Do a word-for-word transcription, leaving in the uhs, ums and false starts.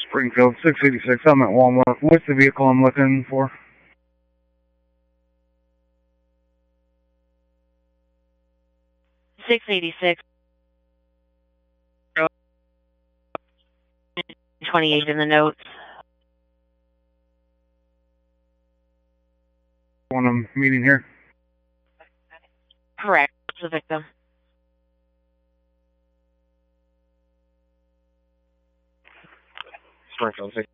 Springfield, six eighty-six. I'm at Walmart. What's the vehicle I'm looking for? six eighty-six. twenty-eight in the notes. One I'm meeting here. Correct. The victim. Springfield, six